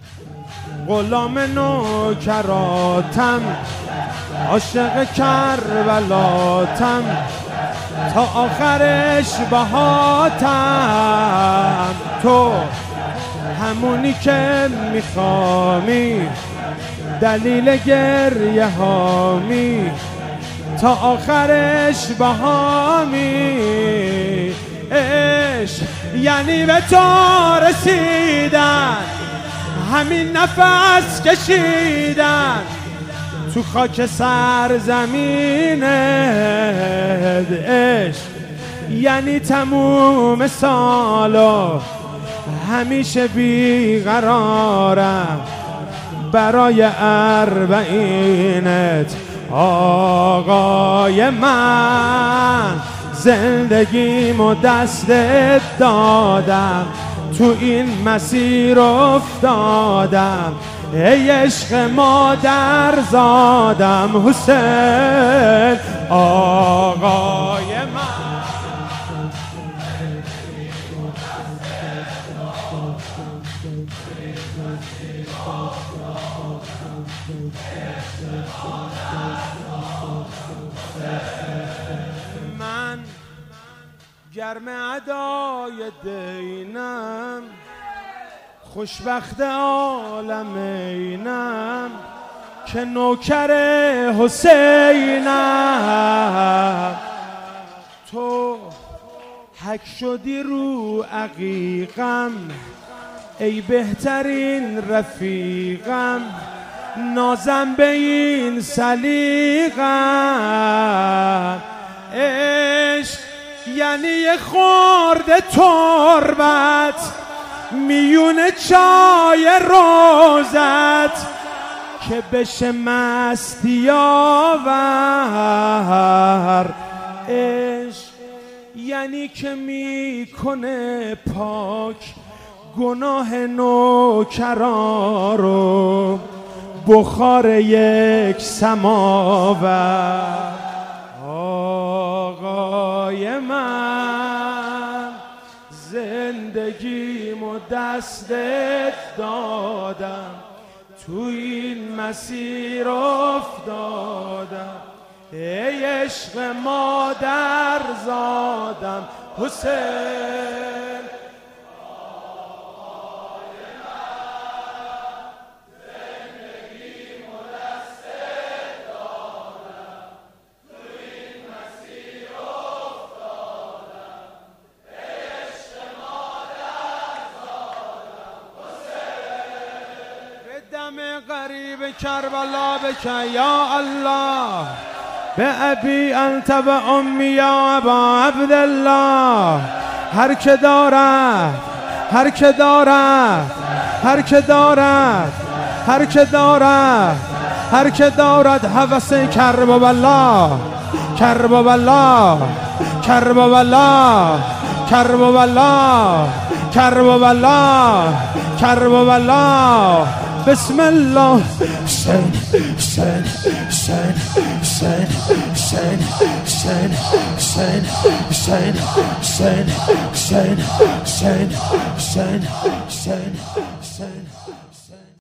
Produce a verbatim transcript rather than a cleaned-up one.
غلام نوکراتم، عاشق کربلاتم، تا آخرش بهاتم. تو همونی که میخوامی، دلیل گریه هامی، تا آخرش بهامی. عشق یعنی به تو رسیدن، همین نفس کشیدن تو خاک سرزمینت. عشق یعنی تموم سالو همیشه بیقرارم برای اربعینت. آقای من زندگیمو دستت دادم، تو این مسیر افتادم، ای عشق مادر زادم حسین. آقای من من گرم ادای دینم، خوشبخت عالم اینم که نوکر حسینم. تو حک شدی رو عقیقم، ای بهترین رفیقم، نازم به این سلیقم. عشق یعنی یه خورده تربت میون چای روزت که بشه مستی آور. عشق یعنی که میکنه پاک گناه نوکرا رو بخار یک سماور. آقای من زندگیمو دستت دادم، تو این مسیر افتادم، ای عشق مادر زادم حسین. قریب کربلا بکن یا الله، به ابی انت و امی یا ابا عبدالله. هر که دارد، هر که دارد، هر که دارد، هر که دارد، هر که دارد هوس کربلا، کربلا، کربلا، کربلا، کربلا، کربلا. بسم الله. حسین حسین حسین حسین حسین حسین حسین حسین حسین حسین حسین حسین حسین